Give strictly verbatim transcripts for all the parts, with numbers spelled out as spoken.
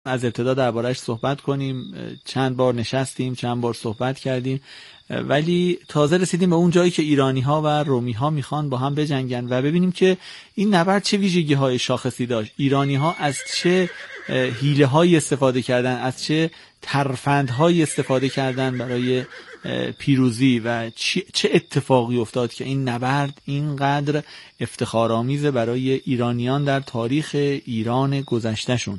از ابتدا درباره‌اش صحبت کنیم. چند بار نشستیم، چند بار صحبت کردیم، ولی تازه رسیدیم به اون جایی که ایرانی‌ها و رومی‌ها میخوان با هم بجنگن و ببینیم که این نبرد چه ویژگی‌های شاخصی داشت. ایرانی‌ها از چه حیله‌هایی استفاده کردن، از چه ترفندهایی استفاده کردن برای پیروزی و چه اتفاقی افتاد که این نبرد اینقدر افتخارآمیزه برای ایرانیان در تاریخ ایران گذشتهشون.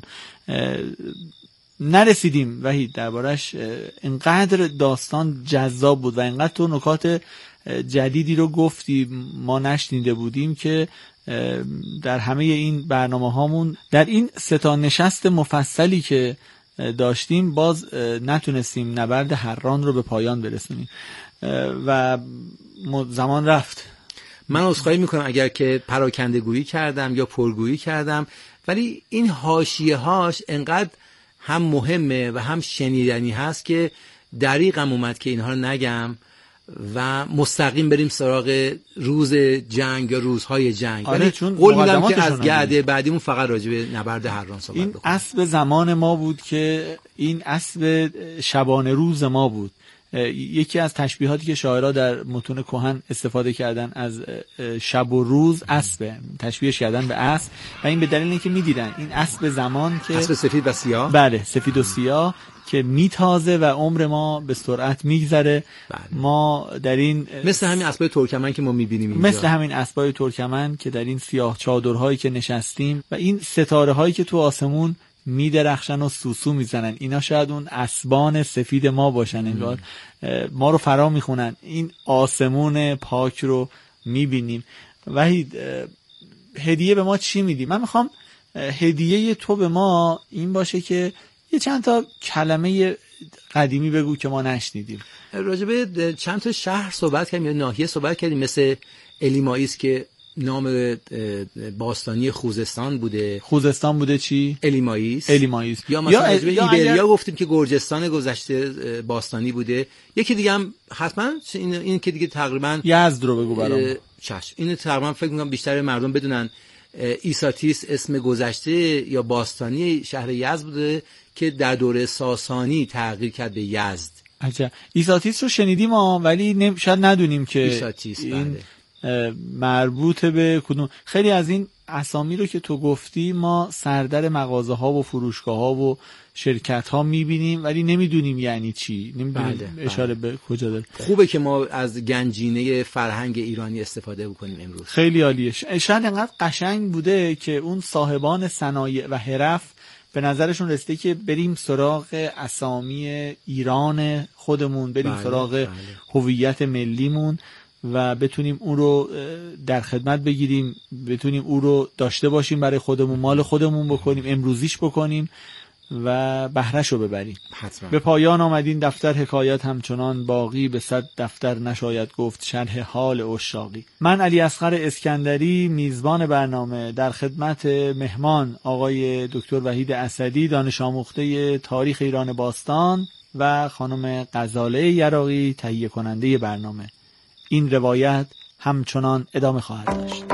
نرسیدیم وحید دربارش، اینقدر داستان جذاب بود و اینقدر تو نکات جدیدی رو گفتی ما نشنیده بودیم که در همه این برنامه هامون در این سه تا نشست مفصلی که داشتیم باز نتونستیم نبرد حران رو به پایان برسونیم و زمان رفت. من عذرخواهی میکنم اگر که پراکنده گویی کردم یا پرگویی کردم، ولی این حاشیه هاش انقدر هم مهمه و هم شنیدنی هست که دریغم اومد که اینها رو نگم و مستقیم بریم سراغ روز جنگ یا روزهای جنگ. آره، چون قول میدم که از گرده بعدیمون فقط راجع به نبرد حران صحبت این بکنیم. اسب زمان ما بود که این اسب شبانه روز ما بود. یکی از تشبیهاتی که شاعرها در متون کهن استفاده کردن از شب و روز اسب، تشبیهش کردن به اسب و این به دلیل اینکه می‌دیدن این اسب زمان که اسب سفید و سیاه، بله سفید و سیاه که میتازه و عمر ما به سرعت میگذره. ما در این مثل همین اسبای ترکمن که ما میبینیم اینجا، مثل همین اسبای ترکمن که در این سیاه چادرهایی که نشستیم و این ستاره هایی که تو آسمون میدرخشن و سوسو میزنن، اینا شاید اون اسبان سفید ما باشن. انگار ما رو فرا میخونن، این آسمون پاک رو میبینیم. وحید هدیه به ما چی میدی؟ من میخوام هدیه تو به ما این باشه که یه چند تا کلمه قدیمی بگو که ما نشنیدیم. راجبه چند تا شهر صحبت کردیم یا ناحیه صحبت کردیم، مثل الیماییس که نام باستانی خوزستان بوده. خوزستان بوده چی؟ الیماییس. الیماییس. یا مثلا یا, یا یا ایبریا اگر... گفتیم که گرجستان گذشته باستانی بوده. یکی دیگه هم حتما این, این که دیگه تقریبا یزد رو بگو برام. چشم. اینو تقریبا فکر می‌کنم بیشتر مردم بدونن. ایساتیس اسم گذشته یا باستانی شهر یزد بوده که در دوره ساسانی تغییر کرد به یزد. عجب. ایساتیس رو شنیدیم ما، ولی نم... شاید ندونیم که ایساتیس این بله. مربوط به کدوم. خیلی از این اسامی رو که تو گفتی ما سردر مغازه ها و فروشگاه ها و شرکت ها میبینیم ولی نمیدونیم یعنی چی، نمیدونیم بله، اشاره بله. به کجا داره. خوبه که ما از گنجینه فرهنگ ایرانی استفاده بکنیم امروز. خیلی عالیه. شاید انقدر قشنگ بوده که اون صاحبان صنایع و حرف به نظرشون رسیده که بریم سراغ اسامی ایران خودمون، بریم بله، سراغ بله. هویت ملیمون و بتونیم اون رو در خدمت بگیریم، بتونیم اون رو داشته باشیم برای خودمون، مال خودمون بکنیم، امروزیش بکنیم و بهره‌ش رو ببریم. حتما. به پایان آمد این دفتر حکایت همچنان باقی، به صد دفتر نشاید گفت شرح حال عشاقی. من علی اصغر اسکندری میزبان برنامه در خدمت مهمان آقای دکتر وحید اسدی، دانش آموخته تاریخ ایران باستان و خانم غزاله یراقی، تهیه کننده برنامه. این روایت همچنان ادامه خواهد داشت.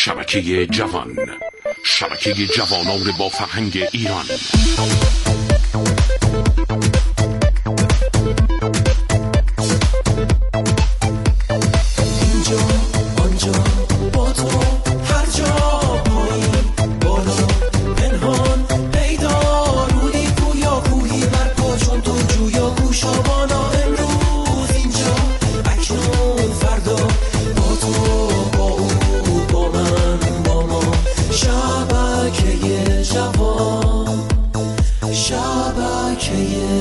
شبکه جوان، شبکه جوانان با فرهنگ ایران. اینجا آنجا با تو هر جا پایین بالا پنهان پیدا رودی کویا کوهی برپا چون تو جویا کوشابانا امروز اینجا اکنون فردا با تو با او با من با ما شبکه جوان شبکه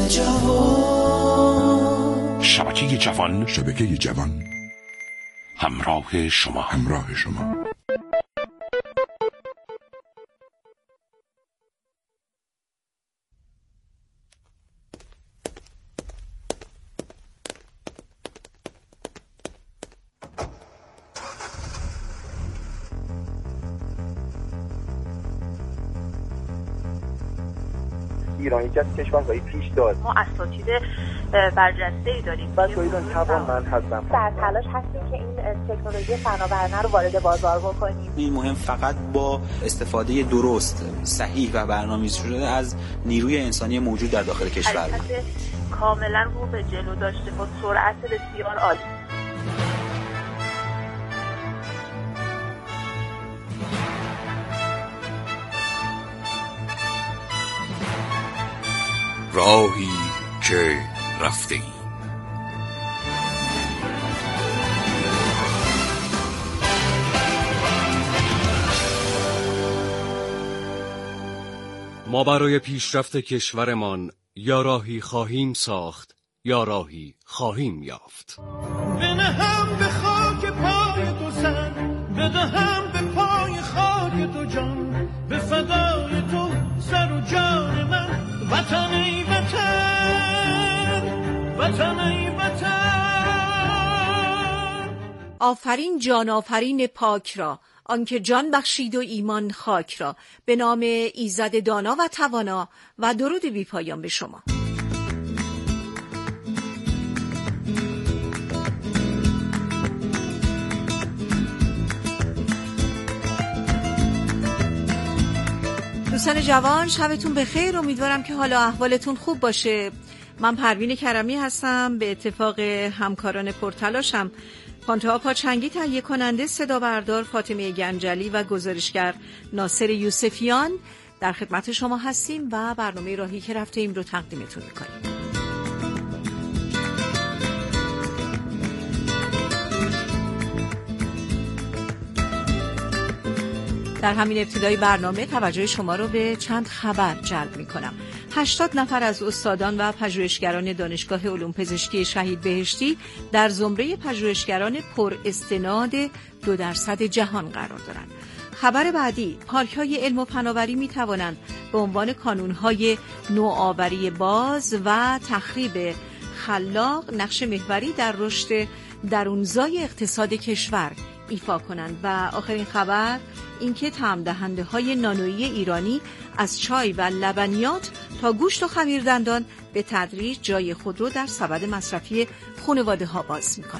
جوان شبکه جوان، شبکه جوان همراه شما، همراه شما. ایران یکی از کشورهای پیش داد. ما اساتید برجسته‌ای داریم. بعد تو ایران توانمند هستم. در تلاش هستیم که این تکنولوژی فناورانه رو وارد بازار بکنیم. این مهم فقط با استفاده درست، صحیح و برنامه‌ریزی شده از نیروی انسانی موجود در داخل کشور. حرکت کاملا رو به جلو داشته با سرعت بسیار عالی. راهی که رفته ایم. ما برای پیشرفت کشورمان یا راهی خواهیم ساخت یا راهی خواهیم یافت. بنهم به خاک پای تو سر بدهم به پای خاک تو جان به فدای تو سر و جان من وطن ای وطن وطن ای وطن. آفرین جان آفرین پاک را آنکه جان بخشید و ایمان خاک را، به نام ایزد دانا و توانا و درود بی پایان به شما. دوستان جوان، شبتون بخیر. امیدوارم که حالا احوالتون خوب باشه. من پروین کرمی هستم. به اتفاق همکاران پرتلاشم پانتوها پاچنگی تهیه کننده، صدا بردار فاطمه گنجلی و گزارشگر ناصر یوسفیان در خدمت شما هستیم و برنامه راهی که رفته ایم رو تقدیمتون میکنیم. در همین ابتدای برنامه توجه شما رو به چند خبر جلب میکنم. هشتاد نفر از استادان و پژوهشگران دانشگاه علوم پزشکی شهید بهشتی در زمره پژوهشگران پر استناد دو درصد جهان قرار دارند. خبر بعدی، پارک‌های علم و فناوری می‌توانند به عنوان کانون‌های نوآوری باز و تخریب خلاق نقش محوری در رشد درونزای اقتصاد کشور ایفا کنند. و آخرین خبر اینکه طعم دهنده های نانویی ایرانی از چای و لبنیات تا گوشت و خمیردندان به تدریج جای خود رو در سبد مصرفی خانواده ها باز میکنه.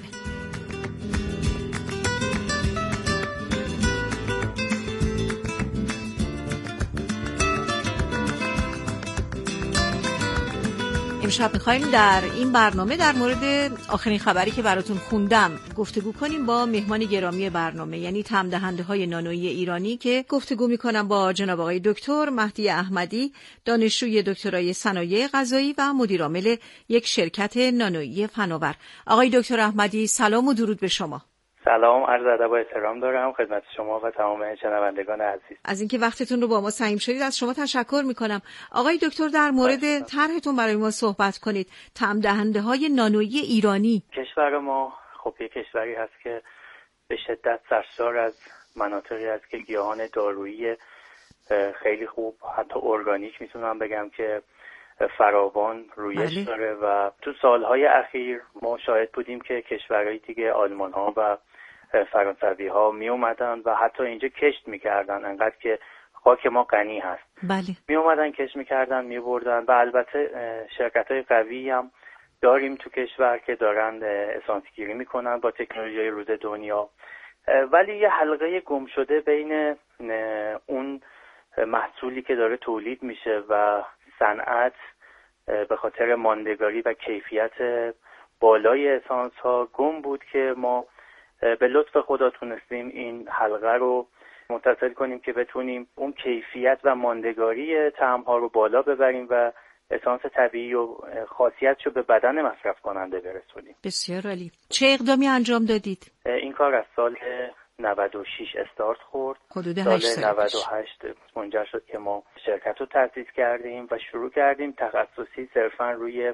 امشب می‌خوایم در این برنامه در مورد آخرین خبری که براتون خوندم گفتگو کنیم با مهمان گرامی برنامه، یعنی طعم دهنده‌های نانویی ایرانی، که گفتگو می‌کنم با جناب آقای دکتر مهدی احمدی، دانشجوی دکترای صنایع غذایی و مدیر عامل یک شرکت نانویی فناور. آقای دکتر احمدی، سلام و درود به شما. سلام، عرض ادب و احترام دارم خدمت شما و تمام شنوندگان عزیز. از اینکه وقتتون رو با ما سهیم شدید از شما تشکر میکنم. آقای دکتر، در مورد طرحتون برای ما صحبت کنید. طعم دهنده های نانویی ایرانی. کشور ما خب یک کشوری هست که به شدت سرشار از مناطقی است که گیاهان دارویی خیلی خوب، حتی ارگانیک میتونم بگم که فراوان رویش بله. داره و تو سالهای اخیر ما شاهد بودیم که کشورهای دیگه آلمان ها و فرانسوی ها می اومدن و حتی اینجا کشت میکردن، انقدر که خاک ما غنی هست. بله. می اومدن کشت میکردن، می بردن و البته شرکت های قوی هم داریم تو کشور که دارن اسانسگیری میکنن با تکنولوژی روز دنیا ولی یه حلقه گم شده بین اون محصولی که داره تولید میشه و صنعت به خاطر ماندگاری و کیفیت بالای اسانس ها گم بود که ما به لطف خدا تونستیم این حلقه رو متصل کنیم که بتونیم اون کیفیت و ماندگاری طعم ها رو بالا ببریم و اسانس طبیعی و خاصیتشو به بدن مصرف کننده برسونیم. بسیار عالی. چه اقدامی انجام دادید؟ این کار از سال نود و شش استارت خورد. حدود سال هشت سال نود و هشت منجر شد که ما شرکت رو تأسیس کردیم و شروع کردیم تخصصی صرفا روی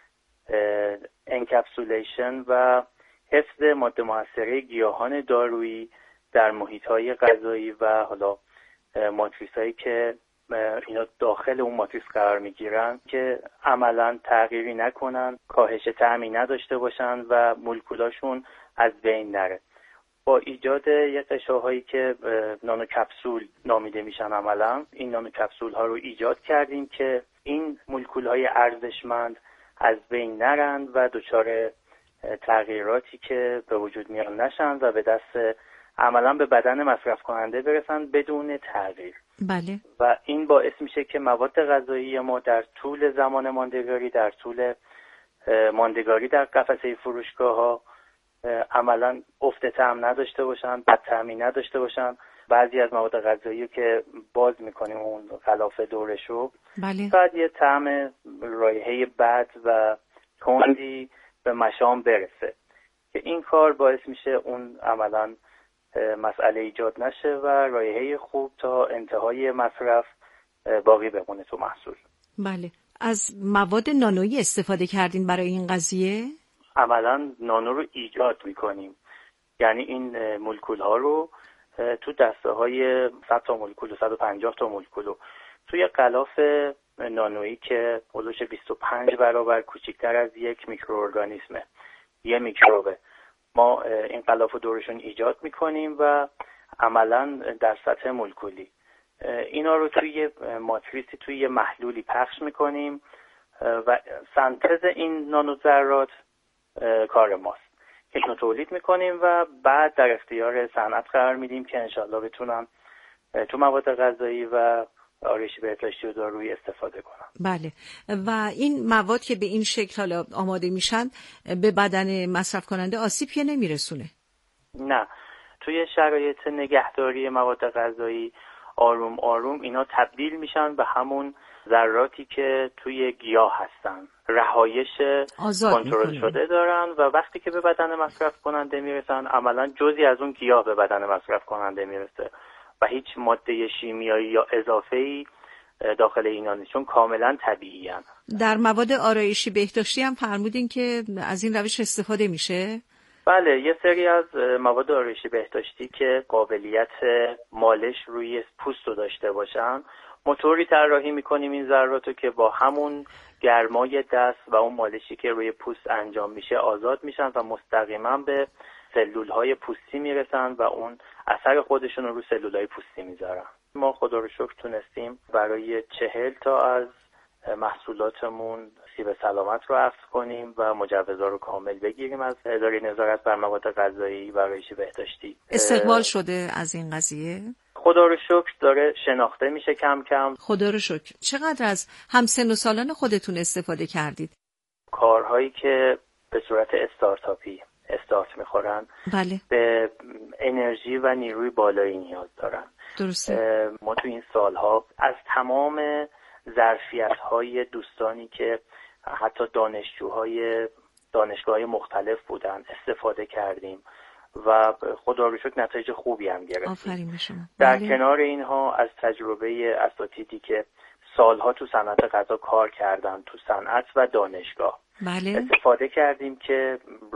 انکپسولیشن و حفظ ماده مؤثره گیاهان دارویی در محیط‌های غذایی و حالا ماتریس‌هایی که اینا داخل اون ماتریس قرار میگیرن که عملاً تغییری نکنن، کاهش طعمی نداشته باشن و مولکولاشون از بین نره. با ایجاد یک قشاهایی که نانو کپسول نامیده میشن عملاً این نانو کپسول ها رو ایجاد کردیم که این مولکول های ارزشمند از بین نرند و دچار تغییراتی که به وجود میان نشن و به دست عملاً به بدن مصرف کننده برسن بدون تغییر. بله. و این باعث میشه که مواد غذایی ما در طول زمان ماندگاری در طول ماندگاری در قفسه فروشگاه ها عملاً افت طعم نداشته باشن، بد طعمی نداشته باشن. بعضی از مواد غذایی که باز میکنیم اون غلاف دورشو بله. بعد یه طعم رایحه بد و تندی به مشام برسه که این کار باعث میشه اون عملاً مسئله ایجاد نشه و رایحه خوب تا انتهای مصرف باقی بمونه تو محصول. بله. از مواد نانویی استفاده کردین برای این قضیه؟ عملاً نانو رو ایجاد میکنیم، یعنی این مولکول ها رو تو دسته های صد تا مولکول و صد و پنجاه تا مولکول توی غلاف نانویی که حدود بیست و پنج برابر کوچکتر از یک میکروارگانیسمه، یه میکروبه، ما این غلاف دورشون ایجاد میکنیم و عملاً در سطح مولکولی اینا رو توی ماتریسی توی یه محلولی پخش میکنیم و سنتز این نانوذرات کار ماست که اینو تولید میکنیم و بعد در اختیار صنعت قرار میدیم که انشالله بتونن تو مواد غذایی و آرایشی بهداشتی و دارویی استفاده کنن. بله. و این مواد که به این شکل حالا آماده میشن به بدن مصرف کننده آسیب که نمیرسونه؟ نه، توی شرایط نگهداری مواد غذایی آروم آروم اینا تبدیل میشن به همون ذراتی که توی گیاه هستن، رهایش کنترل شده دارن و وقتی که به بدن مصرف کننده میرسن عملا جزئی از اون گیاه به بدن مصرف کننده میرسه و هیچ ماده شیمیایی یا اضافه‌ای داخل اینا نیست، چون کاملا طبیعی هستن. در مواد آرایشی بهداشتی هم فرمودین که از این روش استفاده میشه؟ بله، یه سری از مواد آرایشی بهداشتی که قابلیت مالش روی پوست رو داشته باشن موتوری طراحی میکنیم این ذراتو که با همون گرمای دست و اون مالشی که روی پوست انجام میشه آزاد میشن و مستقیما به سلولهای پوستی میرسن و اون اثر خودشون رو روی سلولهای پوستی میذارن. ما خدا رو شکر تونستیم برای چهل تا از محصولاتمون سیب سلامت رو عفو کنیم و مجوزها رو کامل بگیریم از اداره نظارت بر مواد غذایی و آرایشی بهداشتی. استقبال شده از این قضیه؟ خدا رو شکر داره شناخته میشه کم کم. خدا رو شکر. چقدر از همسن و سالان خودتون استفاده کردید؟ کارهایی که به صورت استارتاپی استارت میخورن بله. به انرژی و نیروی بالایی نیاز دارن. درسته. ما تو این سالها از تمام ظرفیت‌های دوستانی که حتی دانشجوهای دانشگاه‌های مختلف بودن استفاده کردیم و خدا رو شکر نتایج خوبی هم گرفتیم. آفرین به شما. در بله. کنار اینها از تجربه اساتیدی که سالها تو صنعت غذا کار کردن، تو صنعت و دانشگاه بله. استفاده کردیم که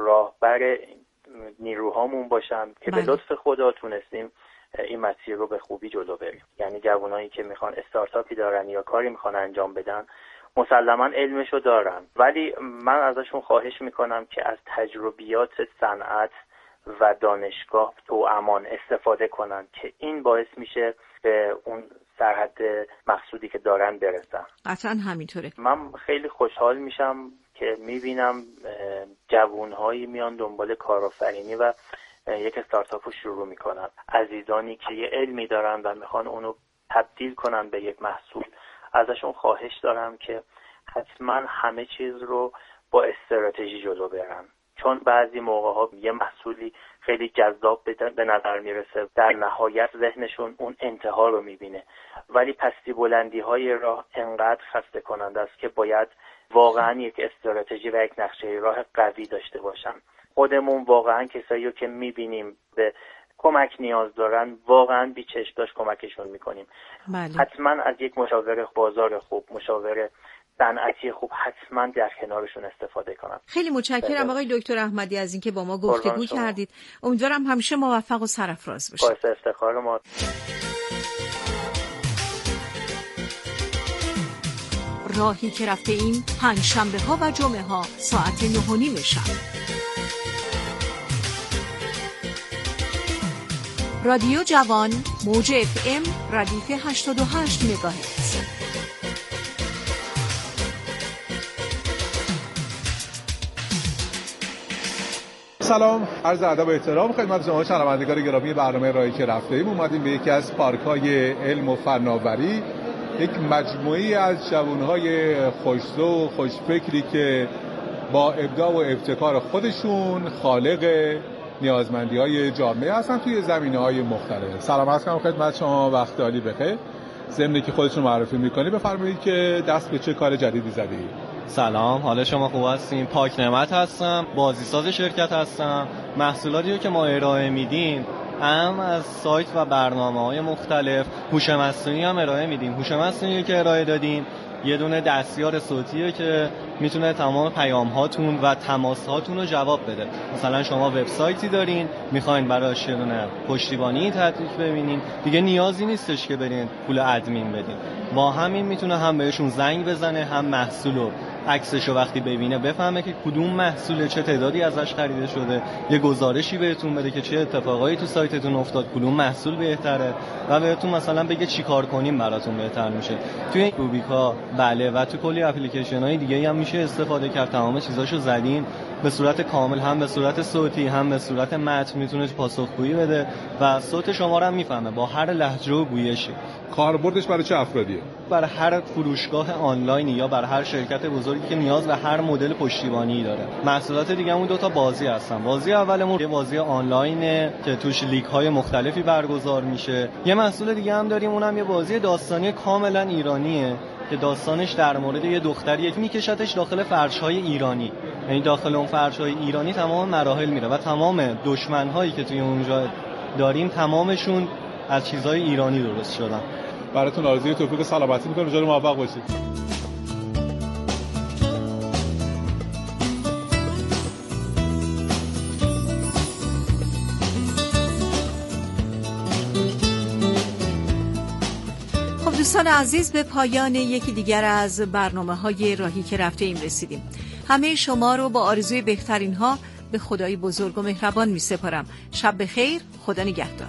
راهبر نیروهامون باشن که بله. به لطف خدا تونستیم این مسیر رو به خوبی جلو بریم. یعنی جوانایی که میخوان استارتاپی دارن یا کاری میخوان انجام بدن مسلما علمشو دارن، ولی من ازشون خواهش میکنم که از تجربیات صنعت و دانشگاه تو امان استفاده کنن که این باعث میشه به اون سرحد مقصودی که دارن برسن. قطعا همینطوره. من خیلی خوشحال میشم که میبینم جوانهایی میان دنبال کارآفرینی و یک استارتاپ رو شروع میکنن، عزیزانی که یه علمی دارن و میخوان اونو تبدیل کنن به یک محصول، ازشون خواهش دارم که حتما همه چیز رو با استراتژی جلو برن، چون بعضی موقع ها یه محصولی خیلی جذاب به نظر میرسه، در نهایت ذهنشون اون انتها رو میبینه، ولی پستی بلندی های راه انقدر خسته کننده است که باید واقعا یک استراتژی و یک نقشه راه قوی داشته باشن. خودمون واقعا کسایی رو که میبینیم به کمک نیاز دارن واقعا بی چشم داشت کمکشون میکنیم. بله. حتما از یک مشاور بازار خوب، مشاور صنعتی خوب حتما در کنارشون استفاده کنن. خیلی متشکرم آقای دکتر احمدی از اینکه با ما گفتگو کردید. امیدوارم همیشه موفق و سرافراز باشید. باعث افتخار ما. راهی که رفته این پنج شنبه ها و جمعه ها ساعت نه و نیم شب. رادیو جوان موج اف ام ردیف هشتاد و هشت مگاهرتز. سلام، عرض ادب و احترام خدمت شما شنوندگان گرامی برنامه راهی که رفته ایم. اومدیم به یکی از پارک‌های علم و فناوری، یک مجموعه‌ای از جوان‌های خوش‌ذوق و خوشفکری که با ابداع و ابتکار خودشون خالق نیازمندی‌های جامعه هستن توی زمینه‌های مختلف. سلام عرض می‌کنم خدمت شما، وقت عالی بخیر. ضمن که خودتون معرفی می‌کنید بفرمایید که دست به چه کار جدیدی زدید. سلام، حال شما خوب هستین؟ پاک نعمت هستم، بازیساز شرکت هستم. محصولاتی رو که ما ارائه میدیم هم از سایت و برنامه‌های مختلف، هوش مصنوعی هم ارائه میدیم. هوش مصنوعی که ارائه دادیم یه دونه دستیار صوتیه که میتونه تمام پیام هاتون و تماس هاتون رو جواب بده. مثلا شما وبسایتی دارین، میخواین براش یه دونه پشتیبانی تطبیق ببینین، دیگه نیازی نیستش که برین پول ادمین بدین. با همین میتونه هم بهشون زنگ بزنه، هم محصولو عکسشو وقتی ببینه بفهمه که کدوم محصول چه تعدادی ازش خریده شده، یه گزارشی بهتون بده که چه اتفاقایی تو سایتتون افتاد، کدوم محصول بهتره و بهتون مثلا بگه چیکار کنیم براتون بهتر میشه. توی این روبیکا بله و تو کلی اپلیکیشن‌های دیگه هم میشه استفاده کرد. تمام چیزاشو زدین به صورت کامل، هم به صورت صوتی هم به صورت متن میتونه پاسخگویی بده و صوت شما رو هم میفهمه با هر لهجه و گویشی. کاربردش برای چه افرادیه؟ برای هر فروشگاه آنلاینی یا برای هر شرکت بزرگی که نیاز به هر مدل پشتیبانی داره. محصولات دیگه‌مون دو تا بازی هستن. بازی اولمون یه بازی آنلاینه که توش لیگ‌های مختلفی برگزار میشه. یه محصول دیگه هم داریم، اونم یه بازی داستانی کاملا ایرانیه که داستانش در مورد یه دختریه که میکشتش داخل فرش‌های ایرانی. یعنی داخل اون فرش‌های ایرانی تمام مراحل میره و تمام دشمن‌هایی که توی اونجا داریم تمامشون از چیزهای ایرانی درست شدن. براتون آرزوی توفیق سلامتی می‌کنم، جلو موفق باشید. دوستان عزیز، به پایان یکی دیگر از برنامه‌های راهی که رفته ایم رسیدیم. همه شما رو با آرزوی بهترین ها به خدای بزرگ و مهربان می سپارم. شب بخیر، خدا نگهدار.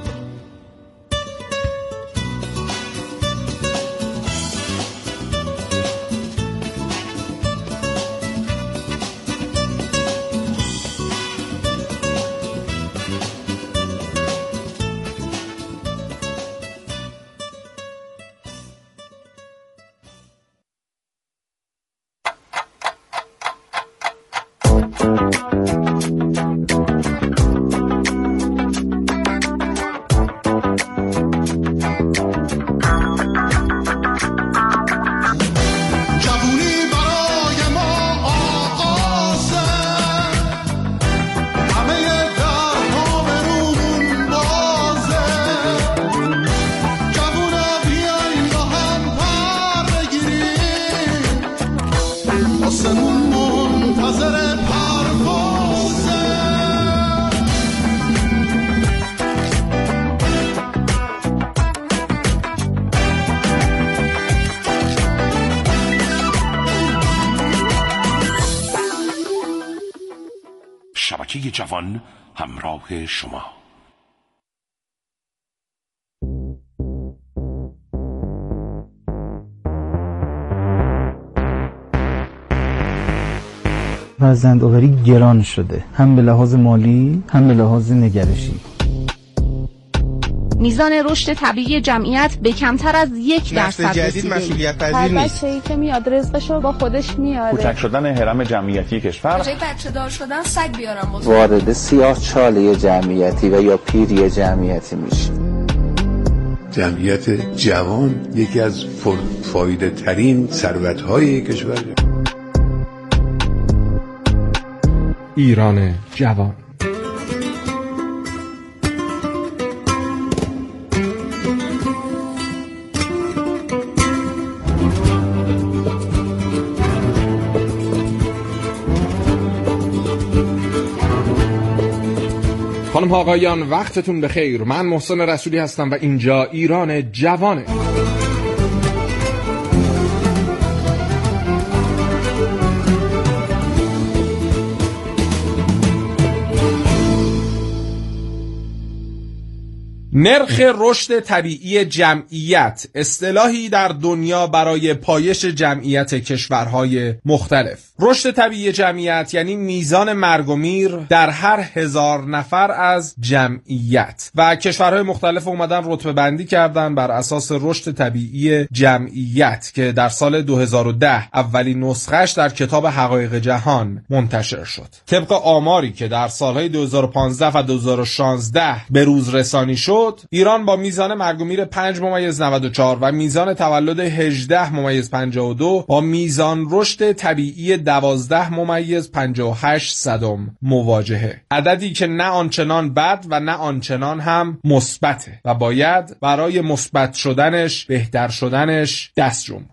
شبکه جوان همراه شما. فرزندآوری گران شده، هم به لحاظ مالی هم به لحاظ نگرشی. میزان رشد طبیعی جمعیت به کمتر از یک درصد رسیده. مسئولیت پذیر نیست. هر بچه‌ای که میاد رزقشو با خودش میاره. کوچک شدن هرم جمعیتی کشور. جای بچه دار شدن سگ بیارم. وارد سیاه چاله جمعیتی و یا پیری جمعیتی میشه. جمعیت جوان یکی از فایده ترین ثروت‌های کشور. ایران جوان. خانم ها آقایان وقتتون بخیر. من محسن رسولی هستم و اینجا ایران جوانه. نرخ رشد طبیعی جمعیت اصطلاحی در دنیا برای پایش جمعیت کشورهای مختلف. رشد طبیعی جمعیت یعنی میزان مرگ و میر در هر هزار نفر از جمعیت و کشورهای مختلف اومدن رتبه بندی کردن بر اساس رشد طبیعی جمعیت که در سال دو هزار و ده اولین نسخهش در کتاب حقایق جهان منتشر شد. طبق آماری که در سالهای دو هزار و پانزده و دو هزار و شانزده به روز رسانی شد، ایران با میزان مرگ و میر پنج ممیز نود و چهار و میزان تولد هجده ممیز پنجاه و دو با میزان رشد طبیعی دوازده ممیز پنجاه و هشت صدم مواجهه. عددی که نه آنچنان بد و نه آنچنان هم مثبته و باید برای مثبت شدنش، بهتر شدنش دست جنبون.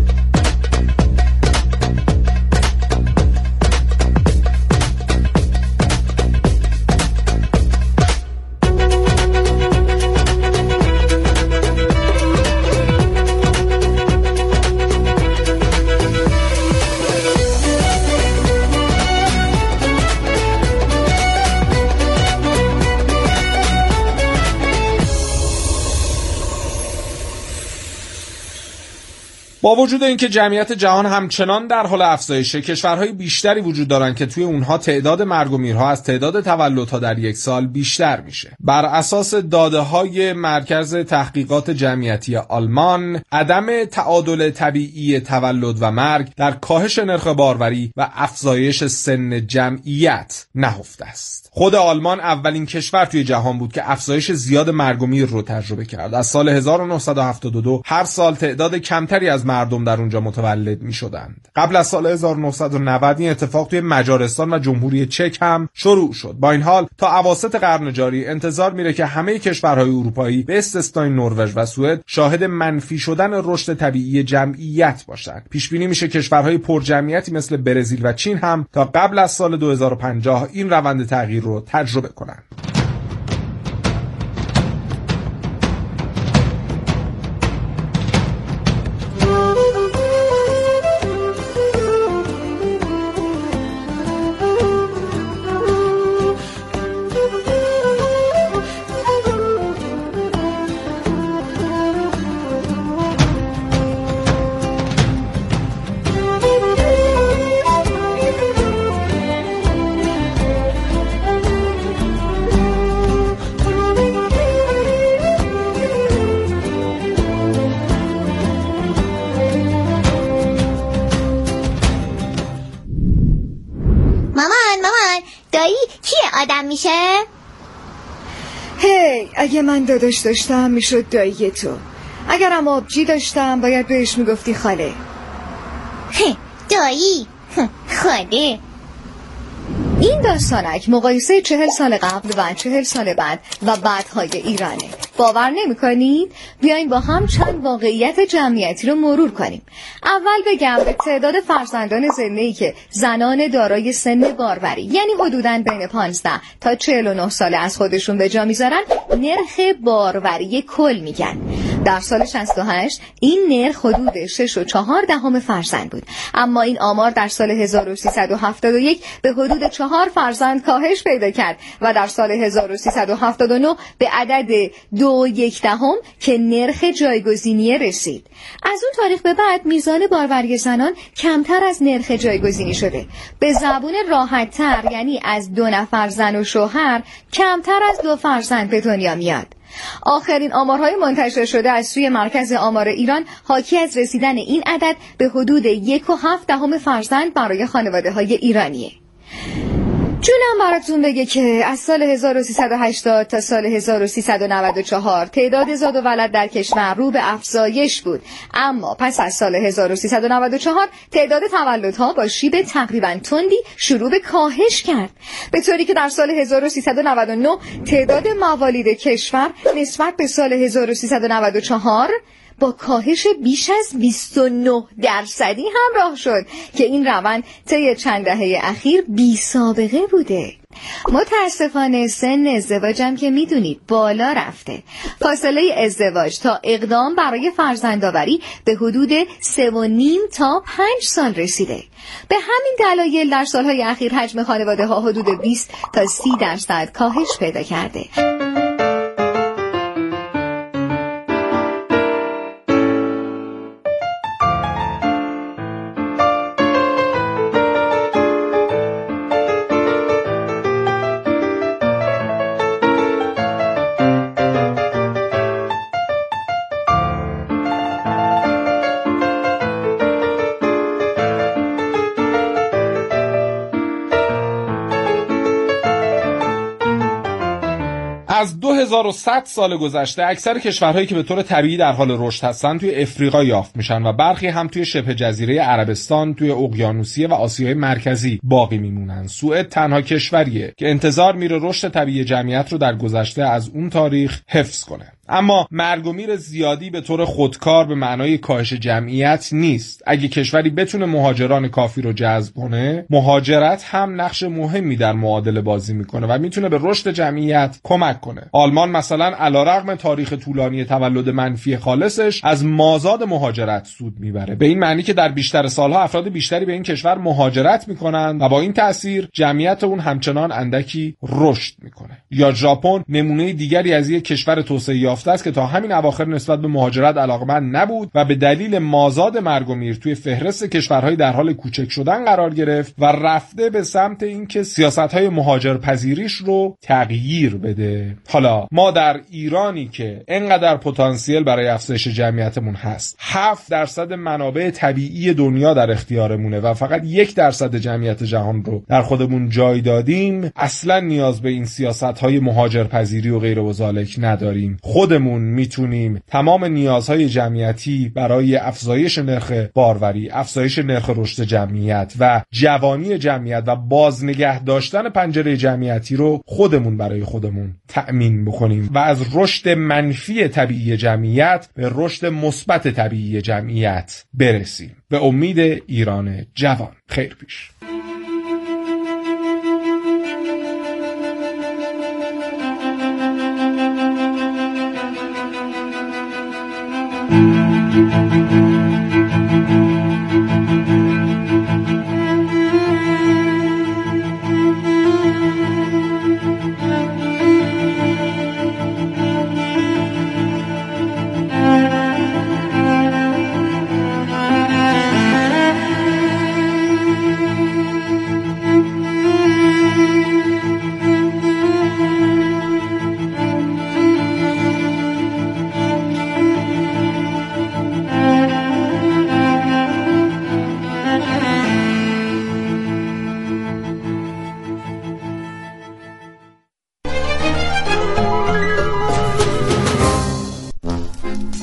با وجود اینکه جمعیت جهان همچنان در حال افزایشه، کشورهای بیشتری وجود دارن که توی اونها تعداد مرگ و میرها از تعداد تولدها در یک سال بیشتر میشه. بر اساس داده‌های مرکز تحقیقات جمعیتی آلمان، عدم تعادل طبیعی تولد و مرگ در کاهش نرخ باروری و افزایش سن جمعیت نهفته است. خود آلمان اولین کشور توی جهان بود که افزایش زیاد مرگ و میر رو تجربه کرد. از سال هزار و نهصد و هفتاد و دو هر سال تعداد کمتری از مردم در اونجا متولد می شدند. قبل از سال هزار و نهصد و نود این اتفاق توی مجارستان و جمهوری چک هم شروع شد. با این حال تا اواسط قرن جاری انتظار میره که همه کشورهای اروپایی به استثنای نروژ و سوئد شاهد منفی شدن رشد طبیعی جمعیت باشند. پیش بینی میشه کشورهای پرجمعیتی مثل برزیل و چین هم تا قبل از سال دو هزار و پنجاه این روند تغییر رو تجربه کنند. میشه؟ هی hey, اگه من داداش داشتم میشد دایی تو. اگرم آبجی داشتم باید بهش میگفتی خاله. هی دایی خاله. این داستانک مقایسه چهل سال قبل و چهل سال بعد و بعدهای ایرانه. باور نمی کنید؟ بیاین با هم چند واقعیت جمعیتی رو مرور کنیم. اول بگم به تعداد فرزندان زنده‌ای که زنان دارای سن باروری یعنی حدوداً بین پانزده تا چهل و نه ساله از خودشون به جا میذارن نرخ باروری کل میگن. در سال شصت و هشت این نرخ حدود شش و چهار دهم فرزند بود، اما این آمار در سال هزار و سیصد و هفتاد و یک به حدود چهار فرزند کاهش پیدا کرد و در سال هزار و سیصد و هفتاد و نه به عدد دو و یک دهم که نرخ جایگزینی رسید. از اون تاریخ به بعد میزان باروری زنان کمتر از نرخ جایگزینی شده. به زبون راحت تر یعنی از دو نفر زن و شوهر کمتر از دو فرزند به دنیا میاد. آخرین آمارهای منتشر شده از سوی مرکز آمار ایران حاکی از رسیدن این عدد به حدود یک و هفت دهم فرزند برای خانواده‌های ایرانیه. جونم براتون بگه که از سال هزار و سیصد و هشتاد تا سال هزار و سیصد و نود و چهار تعداد زاد و ولد در کشور رو به افزایش بود، اما پس از سال هزار و سیصد و نود و چهار تعداد تولدها با شیب تقریبا تندی شروع به کاهش کرد، به طوری که در سال هزار و سیصد و نود و نه تعداد موالید کشور نسبت به سال هزار و سیصد و نود و چهار با کاهش بیش از بیست و نه درصدی همراه شد که این روند طی چند دهه اخیر بی سابقه بوده. متاسفانه سن ازدواجم که میدونید بالا رفته. فاصله ازدواج تا اقدام برای فرزندآوری به حدود سه و نیم تا پنج سال رسیده. به همین دلایل در سالهای اخیر حجم خانواده ها حدود بیست تا سی درصد کاهش پیدا کرده. از دو هزار و صد سال گذشته اکثر کشورهایی که به طور طبیعی در حال رشد هستن توی افریقا یافت میشن و برخی هم توی شبه جزیره عربستان، توی اقیانوسیه و آسیای مرکزی باقی میمونن. سوئد تنها کشوریه که انتظار میره رشد طبیعی جمعیت رو در گذشته از اون تاریخ حفظ کنه. اما مرگ و میر زیادی به طور خودکار به معنای کاهش جمعیت نیست. اگه کشوری بتونه مهاجران کافی رو جذب کنه، مهاجرت هم نقش مهمی در معادله بازی میکنه و میتونه به رشد جمعیت کمک کنه. آلمان مثلا علیرغم تاریخ طولانی تولد منفی خالصش از مازاد مهاجرت سود میبره، به این معنی که در بیشتر سالها افراد بیشتری به این کشور مهاجرت میکنن و با این تأثیر جمعیت اون همچنان اندکی رشد میکنه. یا ژاپن نمونه دیگری از یک کشور توسعه است که تا همین اواخر نسبت به مهاجرت علاقمند نبود و به دلیل مازاد مرگ و میر توی فهرست کشورهای در حال کوچک شدن قرار گرفت و رفته به سمت اینکه سیاست‌های مهاجرپذیریش رو تغییر بده. حالا ما در ایرانی که انقدر پتانسیل برای افزایش جمعیتمون هست، هفت درصد منابع طبیعی دنیا در اختیارمونه و فقط یک درصد جمعیت جهان رو در خودمون جای دادیم، اصلا نیاز به این سیاست‌های مهاجرپذیری و غیر و ذالک نداریم. خودمون میتونیم تمام نیازهای جمعیتی برای افزایش نرخ باروری، افزایش نرخ رشد جمعیت و جوانی جمعیت و بازنگه داشتن پنجره جمعیتی رو خودمون برای خودمون تأمین بکنیم و از رشد منفی طبیعی جمعیت به رشد مثبت طبیعی جمعیت برسیم. به امید ایران جوان. خیر پیش.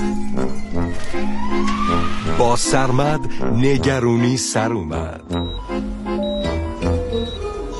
با سرمد نگرونی سر اومد،